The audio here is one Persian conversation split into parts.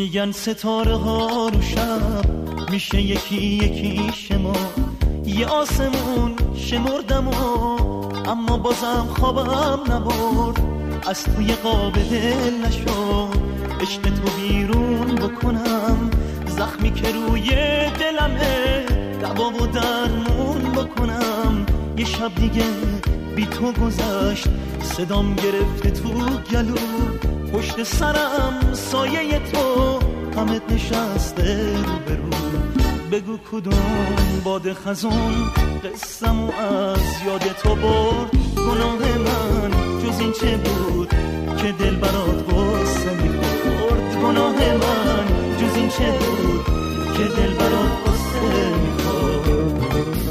میگن ستاره ها رو شب میشه یکی یکی شما، یه آسمون شمردم اما بازم خوابم نبرد. از توی قاب دل نشد عشق تو بیرون بکنم، زخمی که روی دلمه دوا و درمون بکنم. یه شب دیگه بی تو گذشت، صدام گرفته تو گلو، پشت سرم سایه تو همت نشسته رو برو. بگو کدوم باد خزون قصه‌مو از یاد تو برد. گناه من جز این چه بود که دل برات غصه می‌خورد. گناه من جز این چه بود که دل برات غصه می‌خورد.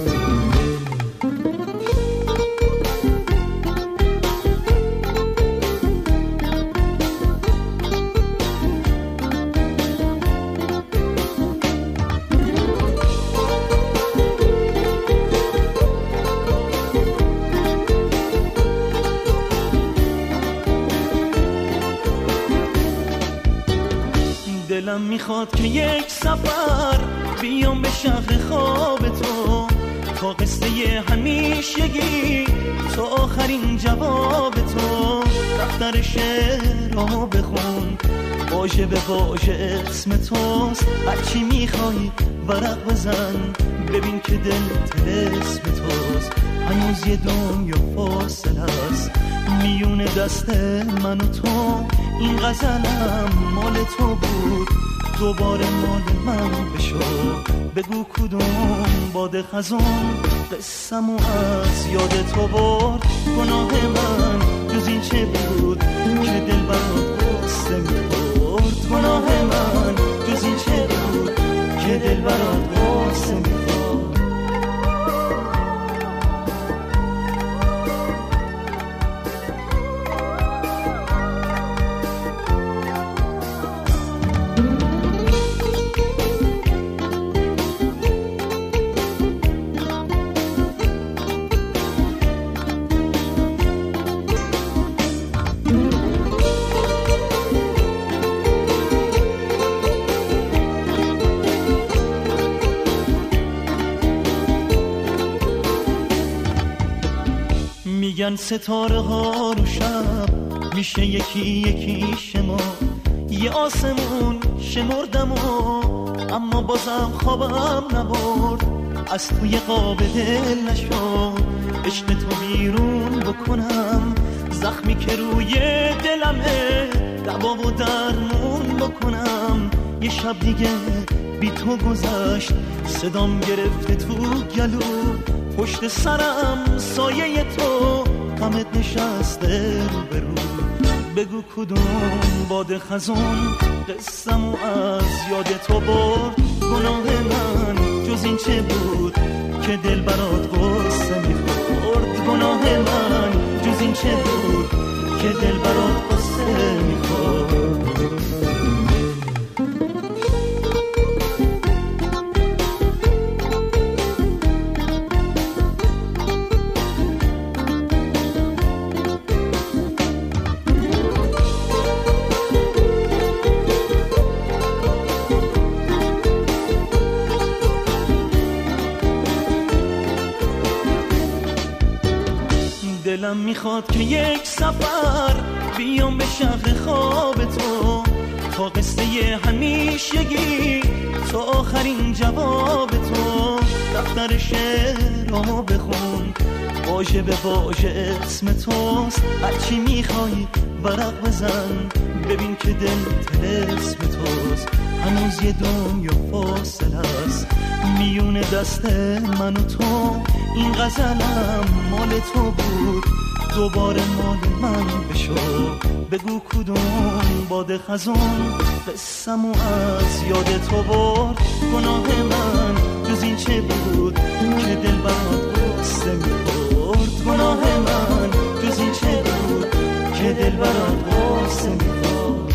دلم میخواد که یک سفر بیام به شهر خواب تو، تا قصه همیشگی تو آخرین جواب تو. دفتر شعرها بخون واژه به واژه اسم توست، هرچی میخوای ورق بزن ببین که دل طلسم توست. هنوز یه دنیا فاصله است میون دست من و تو، این غزلم مال تو بود دوباره مال من بشو. بگو کدوم باد خزون قصه‌مو از یاد تو برد. گناه من جز این چه بود که دل برات غصه می‌خورد. گناه من جز این چه بود که دل برات غصه می‌خورد. میگن ستاره ها رو شب میشه یکی یکی شما، یه آسمون شمردم اما بازم خوابم نبرد. از توی قاب دل نشد عشق تو بیرون بکنم، زخمی که روی دلمه دوا و درمون بکنم. یه شب دیگه بی تو گذشت، صدام گرفته تو گلو، پشت سرم سایه تو همت نشسته رو برو. بگو کدوم باد خزون قصه‌مو از یاد تو برد. گناه من جز این چه بود که دل برات غصه می‌خورد. گناه من جز این چه بود که دل برات غصه می‌خورد. دلم میخواد که یک سفر بیام به شهر خواب تو، تا قصه همیشگی تو آخرین جواب تو. دفتر شعرها بخون واژه به واژه اسم توست، هرچی میخوای ورق بزن ببین که دل طلسم توست. هنوز یه دنیا فاصله است میون دست من و تو، این غزلم مال تو بود دوباره مال من بشو. بگو کدوم باد خزون قصه‌مو از یاد تو برد. گناه من جز این چه بود که دل برات غصه می‌خورد. گناه من جز این چه بود که دل برات غصه می‌خورد.